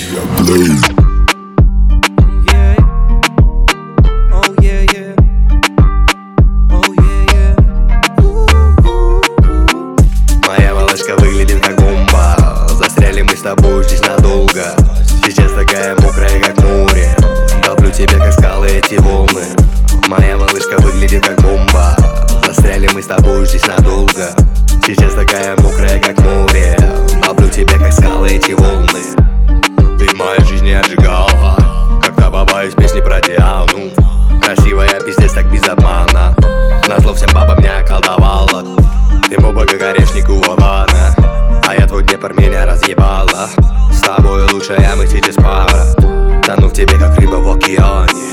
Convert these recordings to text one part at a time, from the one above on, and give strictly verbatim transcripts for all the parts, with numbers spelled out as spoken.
Моя малышка выглядит как бомба. Застряли мы с тобой здесь надолго. Сейчас такая мокрая, как море. Топлю тебя, как скалы, эти волны. Моя малышка выглядит как бомба. Застряли мы с тобой здесь надолго. Сейчас такая мокрая, как море. Топлю тебя, как скалы, эти волны. Ты в моей жизни отжигала, как та баба из песни про Диану. Красивая, пиздец, так без обмана. Назло всем бабам меня околдовала. Ты моба, как орешник у Авана. А я твой Днепр, меня разъебала. С тобой лучшая, мы сейчас пара. Тону в тебе, как рыба в океане.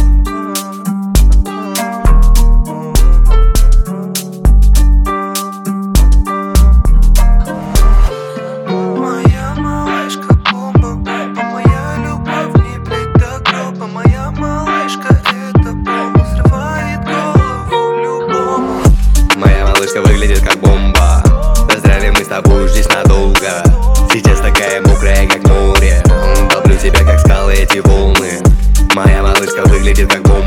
Малышка выглядит как бомба. Застряли мы с тобой здесь надолго. Сейчас такая мокрая, как море. Топлю тебя, как скалы, эти волны. Моя малышка выглядит как бомба.